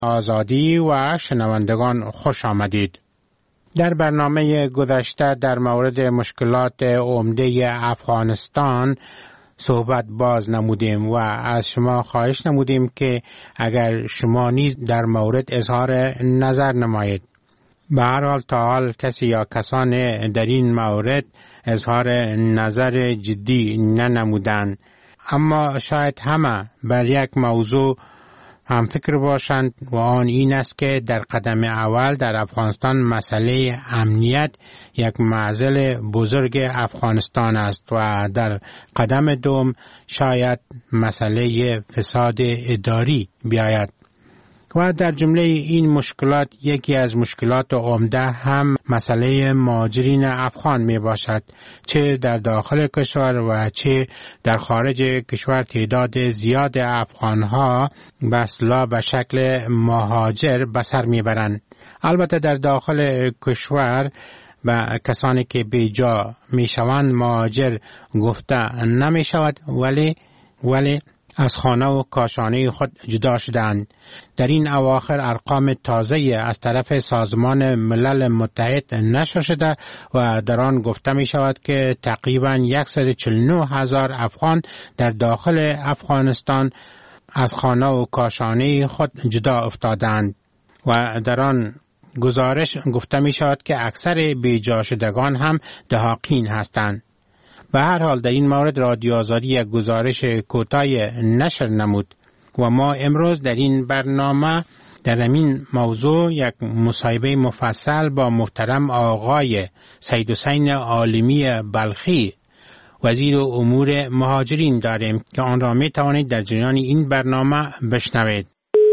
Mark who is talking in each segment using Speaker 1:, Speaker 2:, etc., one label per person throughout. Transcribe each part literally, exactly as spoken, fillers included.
Speaker 1: آزادی و شنوندگان خوش آمدید. در برنامه گذشته در مورد مشکلات عمده افغانستان صحبت باز نمودیم و از شما خواهش نمودیم که اگر شما نیز در مورد اظهار نظر نمایید. به هر حال تا حال کسی یا کسان در این مورد اظهار نظر جدی ننمودند، اما شاید همه بر یک موضوع هم فکر باشند و آن این است که در قدم اول در افغانستان مسئله امنیت یک معضل بزرگ افغانستان است و در قدم دوم شاید مسئله فساد اداری بیاید. و در جمله این مشکلات یکی از مشکلات عمده هم مسئله مهاجرین افغان می باشد، چه در داخل کشور و چه در خارج کشور. تعداد زیاد افغانها به اصطلاح به شکل مهاجر به سر می برند. البته در داخل کشور و کسانی که بیجا می شوند مهاجر گفته نمی شود، ولی ولی از خانه و کاشانه خود جدا شدند. در این اواخر ارقام تازه از طرف سازمان ملل متحد نشر شده و در آن گفته می شود که تقریباً صد و چهل و نه هزار افغان در داخل افغانستان از خانه و کاشانه خود جدا افتادند و در آن گزارش گفته می شود که اکثر بیجا شدگان هم دهاقین هستند. به هر حال در این مورد رادیو آزادی یک گزارش کوتاه نشر نمود و ما امروز در این برنامه در این موضوع یک مصاحبه مفصل با محترم آقای سید حسین عالمی بلخی وزیر امور مهاجرین داریم که آن را می توانید در جریان این برنامه بشنوید.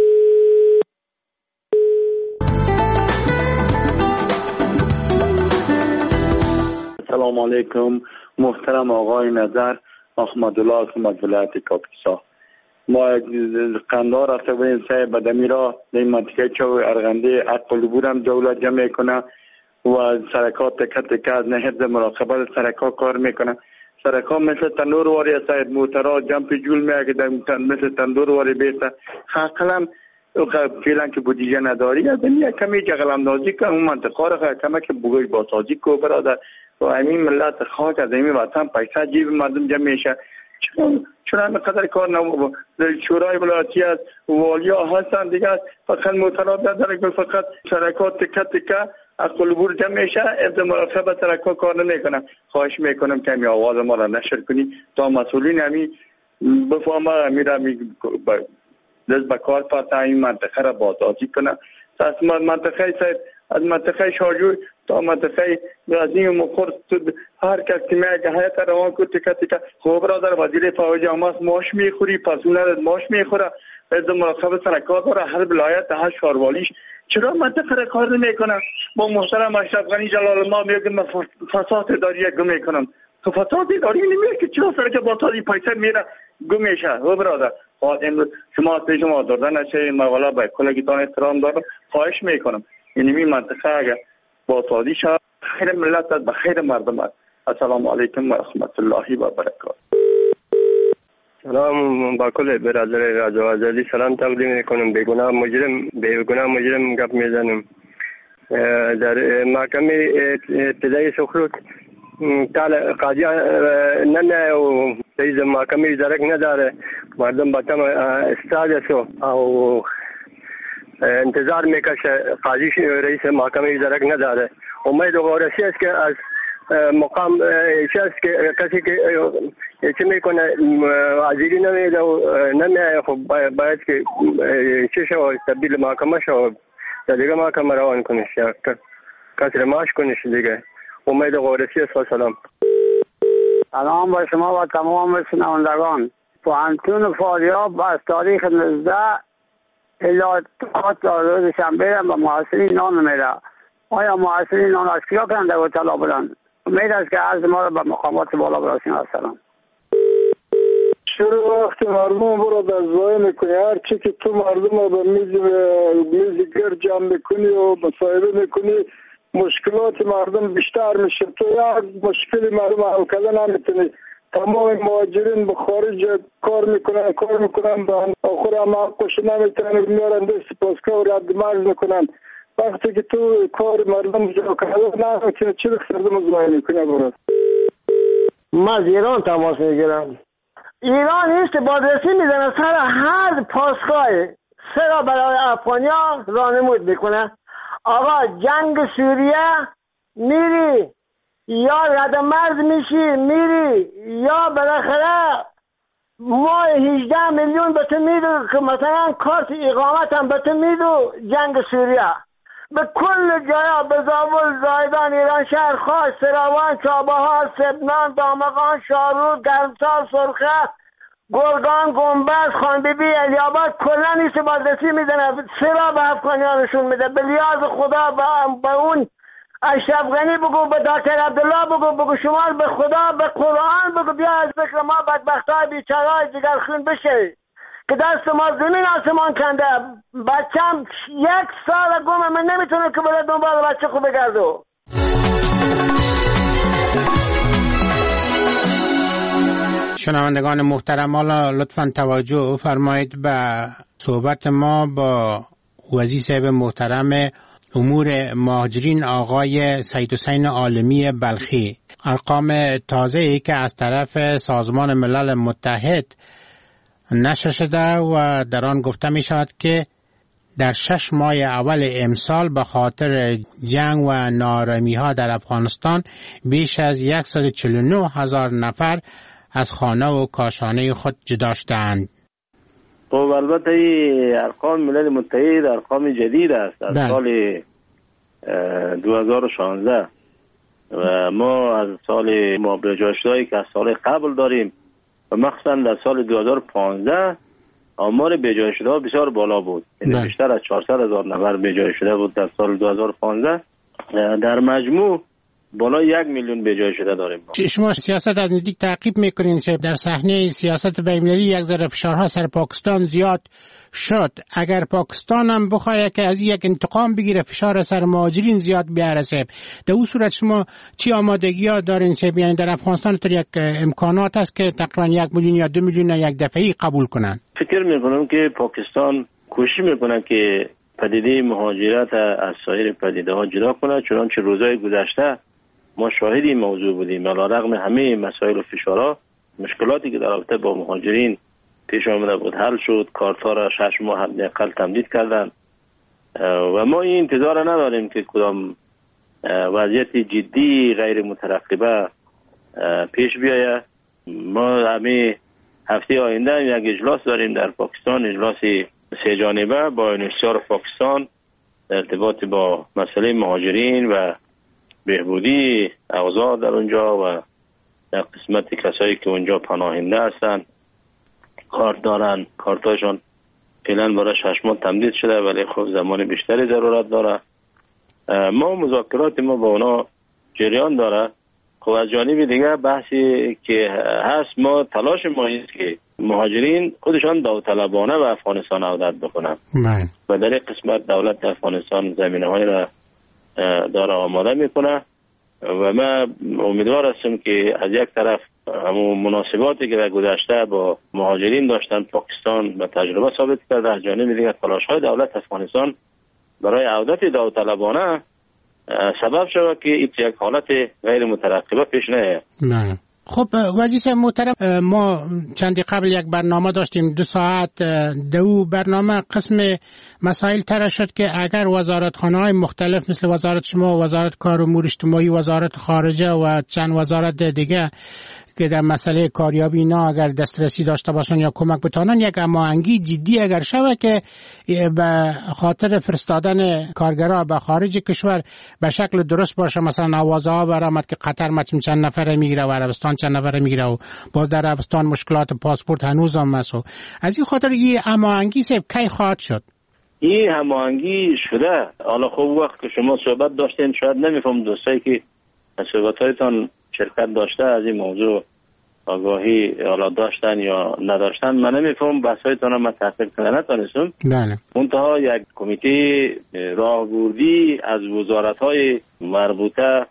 Speaker 2: سلام علیکم محترم آقای نظر احمدالله از ولایت کاپیسا. ما قندار رفته بودیم سه بدمی را در این منطقه چو ارغنده اقلبور هم دولت جمع میکنه و سرکات تکه تکه از نهر مراقبت سرکات کار میکنه. سرکات مثل تندور واری است، موترها جمپ جول میگه مثل تندور واری بیسته. حقلا فعلا که بودجه نداری از این کمی جغلم نازی که اون منطقه را کمک بگوی باسازی کو برادر و همین ملت خاک از همین وطن پیسه جیب مردم جمع میشه. چون چون همین قدر کار نمو شورای ولایتی از والیا هستن دیگه فقط مطالبه داره، فقط شرکات تکه تکه از قلبور جمع میشه، از مراقبت سرکات کار نمیکنه. خواهش میکنم که همین آواز ما را نشر کنی تا مسئولین همین بفهمه همین را دست به کار پرتا این منطقه را بازسازی کنه. از منطقه سید از منطقه شارجوی تا منطقه غزنی و مقر هر کس که میگه حیات روان کو تکه تکه. خب برادر وزیر فوج آماس ماش میخوری، پسونه ماش میخوره، از مراقبه سرکات را هر ولایت هر شاروالیش چرا منطقه را کار نمیکنه؟ با محترم اشرف غنی جلال الله میگه من فساد اداری گم میکنم. تو فساد اداری نمیگه که چرا سرک بازسازی پیسه میره گم میشه. خب برادر خواهد امروز شما از پیش ما دردن نشه مقاله به کلگیتان احترام دارم. خواهش میکنم این می منطقه اگر بازسازی شد خیر ملت است، به خیر مردم است. السلام علیکم و رحمت الله و برکاته.
Speaker 3: سلام با کل برادر رادیو آزادی سلام تقدیم میکنم. بیگناه مجرم بیگناه مجرم گپ میزنم. در محکمه ابتدایی سخروت تعال قاضی نمیه و رئیس محکمه درک نداره، مردم با تم استاد سو او انتظار میکشه. قاضی رئیس محکمه درک نداره. امید و غورسی است که از مقام ایشی است که کسی که چه میکنه حاضری نمیده و نمیه، خب باید که چه شو تبدیل محکمه شو یا دیگه محکمه روان کنش یا کسی رماش کنش دیگه. امید و غورسی است و سلام.
Speaker 4: سلام با شما و تمام شنوندگان. پوهنتون فاریاب از تاریخ نوزده الی تا روز شنبه به محصلین نان میده. آیا محصلین نان از کیا کننده و طلا بودند؟ امید است که عرض ما را به مقامات بالا برسیم. السلام.
Speaker 5: چرا وقتی مردم برو در زای میکنی، هر چی که تو مردم رو به میز میز گرد جمع میکنی و مصاحبه میکنی مشکلات مردم بیشتر میشه. تو یک مشکل مردم حل کردن نمیتونی. تمام مهاجرین به خارج کار میکنن کار میکنن به آخر هم حقش نمیتونن میارن دست پاسکا و رد مرز میکنن. وقتی که تو کار مردم جا کرده نه که چی بخسرده مزمایی میکنه برد.
Speaker 6: من از ایران تماس میگیرم. ایران نیست بازرسی میزنه سر هر پاسگاه سرا برای افغانیا رانمود میکنه. آقا جنگ سوریه میری یا رد مرز میشی میری یا بالاخره ما هجده میلیون به تو میدو که مثلا کارت اقامت هم به تو میدو جنگ سوریه به کل جایا به زابل زایدان ایران شهر خاص سراوان چابهار سبنان دامغان شارود گرمسار سرخه گرگان گنبز خانبیبی الیاباد کلا نیست بازرسی میدنه سرا به افغانیانشون میده به لیاز خدا به اون اشرف غنی بگو به دکتر عبدالله بگو بگو شما به خدا به قرآن بگو بیا از بکر ما بدبختای بیچارهای جگرخون بشه که دست ما زمین آسمان کنده. بچم یک سال گمه من نمیتونم که بره دنبال بچه خوب بگردو.
Speaker 1: شنوندگان محترم حالا لطفاً توجه فرمایید به صحبت ما با وزیر صاحب محترم امور مهاجرین آقای سید حسین عالمی بلخی. ارقام تازه ای که از طرف سازمان ملل متحد نشر شده و در آن گفته می شود که در شش ماه اول امسال به خاطر جنگ و ناآرامی ها در افغانستان بیش از صد و چهل و نه هزار نفر از خانه و کاشانه خود جدا شدند.
Speaker 2: خب البته این ارقام ملل متحد ارقام جدید است از سال دو هزار و شانزده و ما از سال مابرجاشتایی که از سال قبل داریم و مخصوصا در سال دو هزار و پانزده آمار بجای شده بسیار بالا بود. یعنی بیشتر از چهارصد هزار نفر بجای شده بود در سال دو هزار و پانزده. در مجموع بالا یک میلیون بجای شده داریم.
Speaker 1: شما سیاست از نزدیک تعقیب میکنین که در صحنه سیاست بین‌المللی یک ذره فشارها سر پاکستان زیاد شد. اگر پاکستان هم بخواد که از یک انتقام بگیره فشار سر مهاجرین زیاد بیاره سب در اون صورت شما چی آمادگی‌ها دارین سب؟ یعنی در افغانستان تو یک امکانات هست که تقریبا یک میلیون یا دو میلیون یک دفعه‌ای قبول کنن؟
Speaker 2: فکر میکنم که پاکستان کوشش میکنه که پدیده مهاجرت از سایر پدیده ها جدا کنه، چنانچه روزهای گذشته ما شاهد این موضوع بودیم. علیرغم همه مسائل و فشارها مشکلاتی که در رابطه با مهاجرین پیش آمده بود حل شد. کارت‌ها را شش ماه حداقل تمدید کردن و ما این انتظار نداریم که کدام وضعیت جدی غیر مترقبه پیش بیاید. ما همه هفته آینده یک اجلاس داریم در پاکستان، اجلاس سه جانبه با انحصار پاکستان در ارتباط با مسئله مهاجرین و بهبودی اوضاع در اونجا و در قسمت کسایی که اونجا پناهنده هستن کارت دارن، کارتاشون فعلا برای شش ماه تمدید شده ولی خب زمان بیشتری ضرورت داره. ما مذاکرات ما با اونا جریان داره. خب از جانب دیگه بحثی که هست ما تلاش ما است که مهاجرین خودشان داوطلبانه به افغانستان عودت بکنن و در این قسمت دولت افغانستان زمینه های را داره آماده میکنه و من امیدوار هستم که از یک طرف همون مناسباتی که در گذشته با مهاجرین داشتن پاکستان به تجربه ثابت کرده، از جانب دیگر تلاش های دولت افغانستان برای عودت داوطلبانه سبب شود که این یک حالت غیر مترقبه پیش نیاد.
Speaker 1: نه خب وزیر محترم، ما چندی قبل یک برنامه داشتیم دو ساعت دو برنامه قسم مسائل طرح شد که اگر وزارتخانه های مختلف مثل وزارت شما، وزارت کار و امور اجتماعی، وزارت خارجه و چند وزارت دیگه که در مسئله کاریابی اینا اگر دسترسی داشته باشن یا کمک بتانن یک هماهنگی جدی اگر شوه که به خاطر فرستادن کارگرها به خارج کشور به شکل درست باشه، مثلا آوازه ها برآمد که قطر مچم چند نفره میگیره و عربستان چند نفره میگیره و باز در عربستان مشکلات پاسپورت هنوز هم هست. از این خاطر این هماهنگی سب کی خواهد شد؟
Speaker 2: این هماهنگی شده. حالا خوب وقت که شما صحبت داشتین شاید نمیفهم دوستایی که صحبت‌هایتان شرکت داشته از این موضوع آگاهی حالا داشتن یا نداشتن، من نمیفهم بحثایتان رو من تحقیق کنه نتانستم.
Speaker 1: بله.
Speaker 2: منتها یک کمیته راهبردی از وزارت‌های مربوطه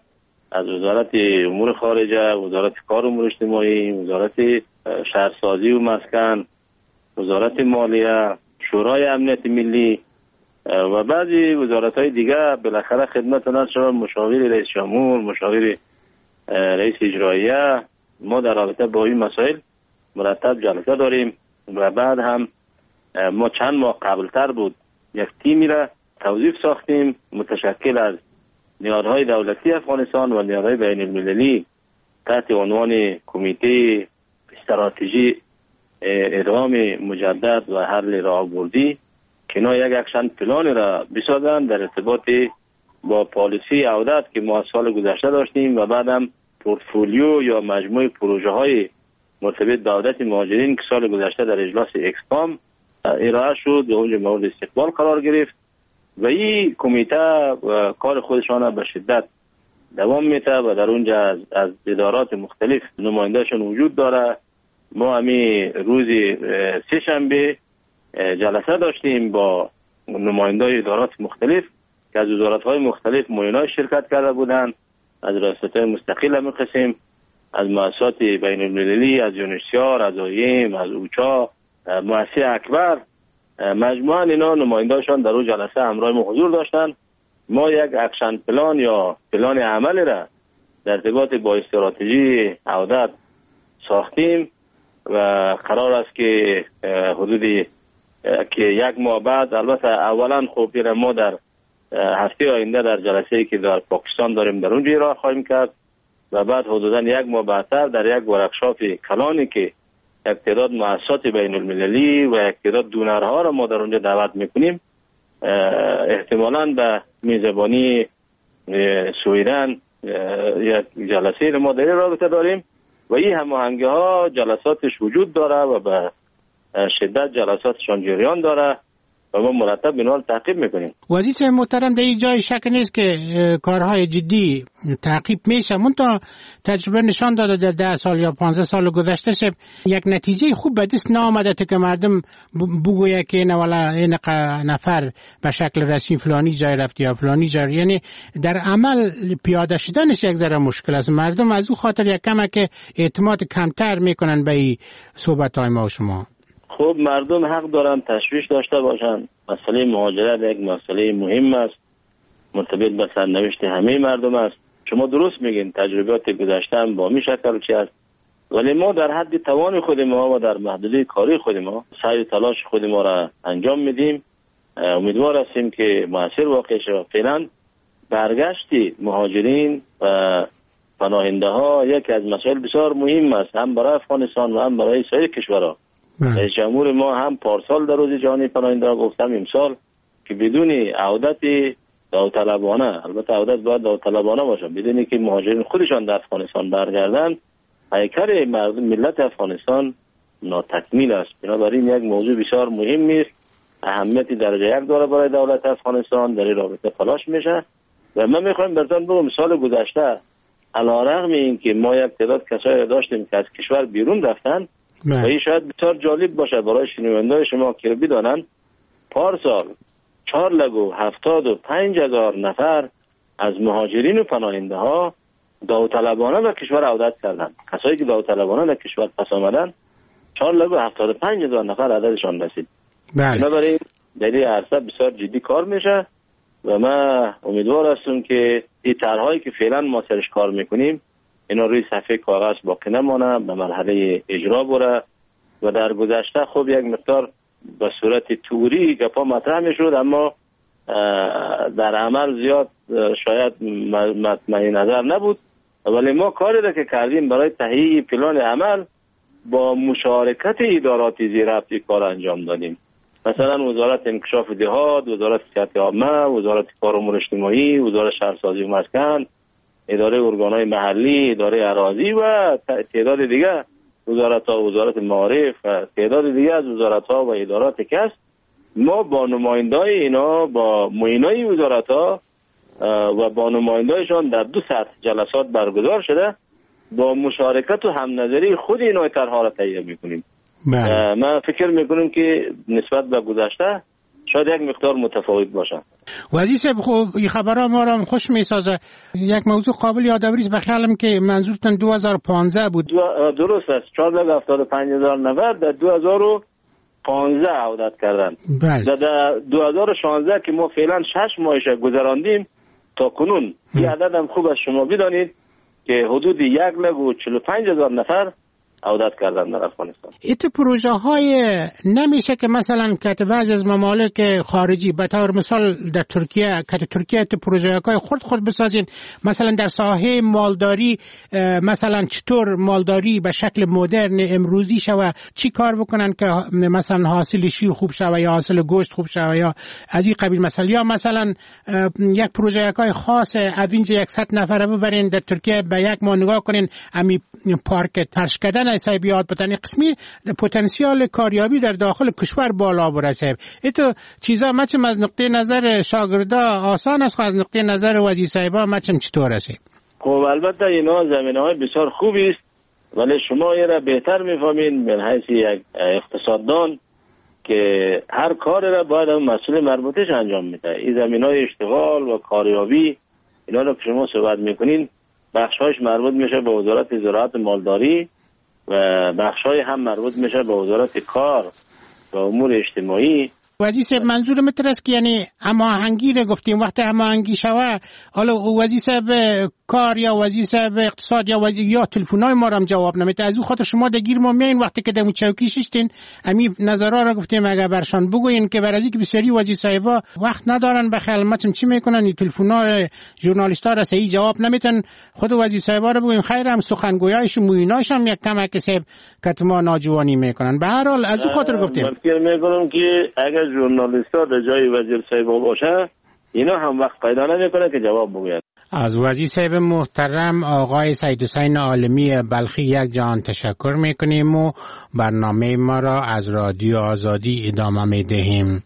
Speaker 7: از وزارت امور خارجه، وزارت کار و امور اجتماعی، وزارت شهرسازی و مسکن، وزارت مالیه، شورای امنیت ملی و بعضی وزارت‌های دیگه بالاخره خدمت نرس شد، مشاور رئیس جمهور، مشاور رئیس اجراییه. ما در رابطه با این مسائل مرتب جلسه داریم و بعد هم ما چند ماه قبلتر بود یک تیمی را توظیف ساختیم متشکل از نیازهای دولتی افغانستان و نیازهای بین المللی تحت عنوان کمیته استراتژی ادغام مجدد و حل راهبردی که اینا یک اکشن پلان را بسازن در ارتباط با پالیسی عودت که ما سال گذشته داشتیم و بعدم پورتفولیو یا مجموعه پروژه های مرتبط به عودت مهاجرین که سال گذشته در اجلاس اکسپام ارائه شد و اونجا مورد استقبال قرار گرفت و این کمیته کار خودشان به شدت دوام میده و در اونجا از, از ادارات مختلف نمایندهشون وجود داره. ما همین روز سه شنبه جلسه داشتیم با نمایندای ادارات مختلف که از وزارت‌های مختلف معینای شرکت کرده بودند، از ریاست‌های مستقل همین قسم، از مؤسسات بین المللی، از یونیسیار، از آیم، از اوچا، مؤسسه اکبر. مجموعاً اینا نماینده‌شان در اون جلسه همراه ما حضور داشتند. ما یک اکشن پلان یا پلان عمل را در ارتباط با استراتژی عودت ساختیم و قرار است که حدودی که یک ماه بعد، البته اولا خب ما در هفته آینده در جلسه‌ای که در پاکستان داریم در اونجا ارائه خواهیم کرد و بعد حدودا یک ماه بعدتر در یک ورکشاپ کلانی که یک تعداد مؤسسات بین المللی و یک تعداد دونرها را ما در اونجا دعوت میکنیم احتمالاً به میزبانی سویدن یک جلسه را ما در رابطه داریم و این هماهنگی ها جلساتش وجود داره و به شدت جلساتشان جریان داره و ما مرتب اینا رو تعقیب میکنیم.
Speaker 1: وزیر محترم، در این جای شک نیست که کارهای جدی تعقیب میشه، منتها تجربه نشان داده در ده سال یا پانزده سال گذشته شب یک نتیجه خوب به دست نآمده که مردم بگویه که نه والا این نفر به شکل رسمی فلانی جای رفت یا فلانی جای، یعنی در عمل پیاده شدنش یک ذره مشکل است. مردم از او خاطر یک کمه که اعتماد کمتر میکنن به این صحبت‌های ما و شما.
Speaker 7: خب مردم حق دارن تشویش داشته باشن. مسئله مهاجرت یک مسئله مهم است، مرتبط به سرنوشت همه مردم است. شما درست میگین، تجربیات گذشته هم با می شکل چی است، ولی ما در حد توان خود ما و در محدوده کاری خود ما سعی تلاش خود ما را انجام میدیم. امیدوار هستیم که موثر واقع شود. فعلا برگشت مهاجرین و پناهنده ها یکی از مسائل بسیار مهم است، هم برای افغانستان و هم برای سایر کشورها. رئیس جمهور ما هم پارسال در روز جهانی پناهنده گفتم امسال که بدون عودت داوطلبانه، البته عودت باید داوطلبانه باشه، بدون که مهاجرین خودشان در افغانستان برگردند، هیکل مردم ملت افغانستان ناتکمیل است. بنابراین یک موضوع بسیار مهم است، اهمیتی درجه یک داره برای دولت افغانستان، در این رابطه تلاش میشه و من میخوایم براتون بگم سال گذشته علیرغم اینکه ما یک تعداد کسایی داشتیم که از کشور بیرون رفتن و این شاید بسیار جالب باشه برای شنونده‌های شما که بدانند، پارسال چهار لگو هفتاد و پنج هزار نفر از مهاجرین و پناهنده ها داوطلبانه به کشور عودت کردند. کسایی که داوطلبانه به کشور پس آمدن چهار لگو هفتاد و پنج هزار نفر عددشان رسید. بنابراین در این عرصه بسیار جدی کار میشه و من امیدوار هستم که این طرح‌هایی که فعلا ما سرش کار میکنیم اینا روی صفحه کاغذ باقی نمانه، به مرحله اجرا بره و در گذشته خب یک مقدار به صورت توری گپا مطرح میشد اما در عمل زیاد شاید مطمئن نظر نبود، ولی ما کاری را که کردیم برای تهیه پلان عمل با مشارکت ادارات زیرربط کار انجام دادیم. مثلا وزارت انکشاف دهات، وزارت صحت عامه، وزارت کار و امور اجتماعی، وزارت شهرسازی و مسکن، اداره ارگانهای محلی، اداره اراضی و تعداد دیگه وزارت‌ها، وزارت معارف و تعداد دیگه از وزارت‌ها و ادارات کس، ما با نمایندای اینا، با معینای وزارت‌ها و با نمایندایشان در دو سطح جلسات برگزار شده، با مشارکت و هم نظری خود اینا طرح‌ها را تهیه می‌کنیم. من فکر می‌کنم که نسبت به گذشته شاید یک مقدار متفاوت باشه.
Speaker 1: وزیر خوب این خبرها ما را خوش میسازه. یک موضوع قابل یادآوری است، بخیالم که منظورتون دو هزار و پانزده بود.
Speaker 7: درست است. چهارصد و هفتاد و پنج هزار نفر در دو هزار و پانزده عودت کردن.
Speaker 1: بله.
Speaker 7: در دو هزار و شانزده که ما فعلا شش ماهش گذراندیم تا کنون این عدد هم خوب از شما بدانید که حدود یک لک و چهل و پنج هزار نفر عودت کردن در افغانستان.
Speaker 1: ایت پروژه های نمیشه که مثلا که بعضی از ممالک خارجی به طور مثال در ترکیه که ترکیه ایت پروژه های خود خود بسازین، مثلا در ساحه مالداری مثلا چطور مالداری به شکل مدرن امروزی شوه، چی کار بکنن که مثلا حاصل شیر خوب شوه یا حاصل گوشت خوب شوه یا از این قبیل مثلا، یا مثلا یک پروژه های خاص از اینجا صد نفره ببرین در ترکیه به یک ماه نگاه کنین امی پارک ترش کردن ایسای بیاد بتانی قسمی پتانسیال کاریابی در داخل کشور بالا برسه. ایتو چیزا مچم از نقطه نظر شاگردا آسان است، از نقطه نظر وزیر صاحبا مچم چطور است؟
Speaker 7: خب البته اینا زمینه‌های بسیار خوبی است، ولی شما این را بهتر می‌فهمین من حیث یک اقتصاددان که هر کار را باید هم مسئول مربوطش انجام میده. این زمینه‌های اشتغال و کاریابی اینا رو شما صحبت میکنین، بخش‌هاش مربوط میشه به وزارت زراعت مالداری و بخش‌های هم مربوط میشه به وزارت کار و امور اجتماعی.
Speaker 1: وزیر صاحب منظور متر است که یعنی هماهنگی رو گفتیم، وقتی هماهنگی شوه حالا وزیر صاحب کار یا وزیر صاحب اقتصاد یا وزیر یا تلفن‌های ما رو هم جواب نمیده، از اون خاطر شما دگیر ما میاین وقتی که دمو چوکی ششتین امی نظرها رو گفتیم اگر برشان بگوین که برای که بسیاری وزیر صاحبا وقت ندارن به خدمتم چی میکنن، این تلفن‌ها ژورنالیست‌ها را صحیح جواب نمیتن، خود وزیر صاحبا رو بگوین خیر هم سخنگویایش مویناش هم یک کمک صاحب که ما ناجوانی میکنن. به هر حال از اون خاطر گفتیم
Speaker 7: من فکر میکنم که اگر ژورنالیست‌ها در جای وزیر صاحب باشه اینا هم وقت پیدا نمیکنه که جواب بگوید.
Speaker 1: از وزیر صاحب محترم آقای سید حسین عالمی بلخی یک جان تشکر میکنیم و برنامه ما را از رادیو آزادی ادامه میدهیم.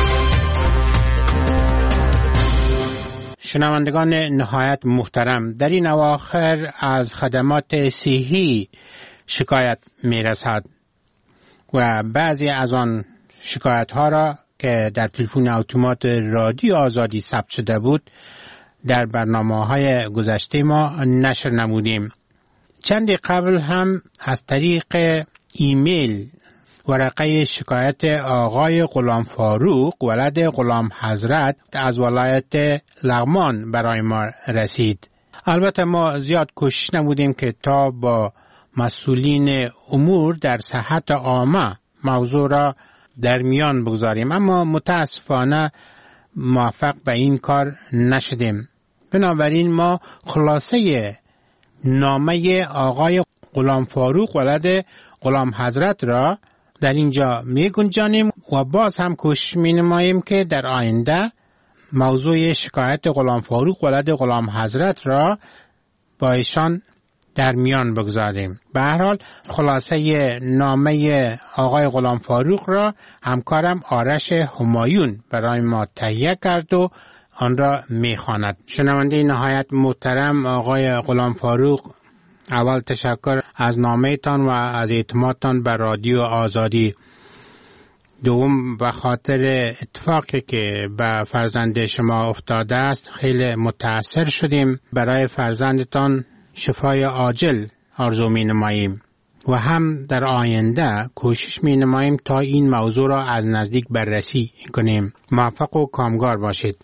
Speaker 1: شنوندگان نهایت محترم، در این اواخر از خدمات صحی شکایت میرسد و بعضی از آن شکایت ها را که در تلفن اتومات رادیو آزادی ثبت شده بود در برنامه‌های گذشته ما نشر نمودیم. چندی قبل هم از طریق ایمیل ورقه شکایت آقای غلام فاروق ولد غلام حضرت از ولایت لغمان برای ما رسید. البته ما زیاد کوشش نمودیم که تا با مسئولین امور در صحت عامه موضوع را در میان بگذاریم، اما متاسفانه موفق به این کار نشدیم. بنابراین ما خلاصه نامه آقای غلام فاروق ولد غلام حضرت را در اینجا می گنجانیم و باز هم کوشش می نماییم که در آینده موضوع شکایت غلام فاروق ولد غلام حضرت را با ایشان در میان بگذاریم. به هر حال خلاصه نامه آقای غلام فاروق را همکارم آرش همایون برای ما تهیه کرد و آن را میخواند. شنونده نهایت محترم آقای غلام فاروق، اول تشکر از نامه تان و از اعتمادتان بر رادیو آزادی. دوم به خاطر اتفاقی که به فرزند شما افتاده است خیلی متأثر شدیم. برای فرزندتان شفای عاجل آرزو می نماییم و هم در آینده کوشش می نماییم تا این موضوع را از نزدیک بررسی کنیم. موفق و کامگار باشید.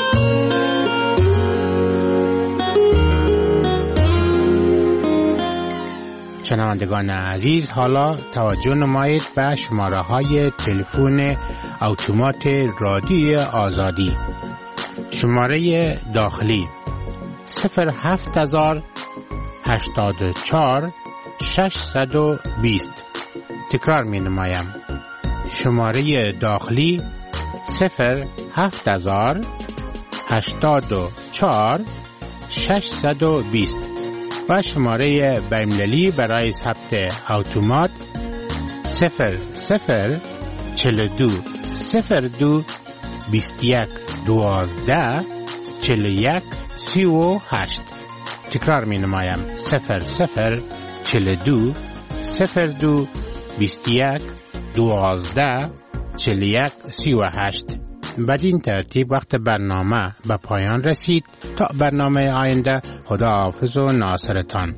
Speaker 1: شنوندگان عزیز، حالا توجه نمایید به شماره های تلفن اتومات رادیو آزادی. شماره داخلی صفر هفت هزار هشتاد و چهار ششصد و بیست. تکرار می نمایم. شماره داخلی صفر هفت هزار هشتاد و چهار ششصد و بیست و شماره بین‌المللی برای ثبت اتومات صفر صفر چهل و دو صفر دو بیست و یک دوازده چهل و یک سی و هشت. تکرار می نمایم. صفر صفر چهل و دو صفر دو بیست و یک دوازده چهل و یک سی و هشت. بدین ترتیب وقت برنامه به پایان رسید. تا برنامه آینده، خداحافظ و ناصرتان.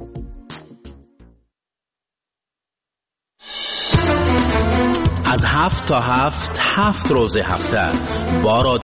Speaker 8: از هفت تا هفت هفت روز هفته با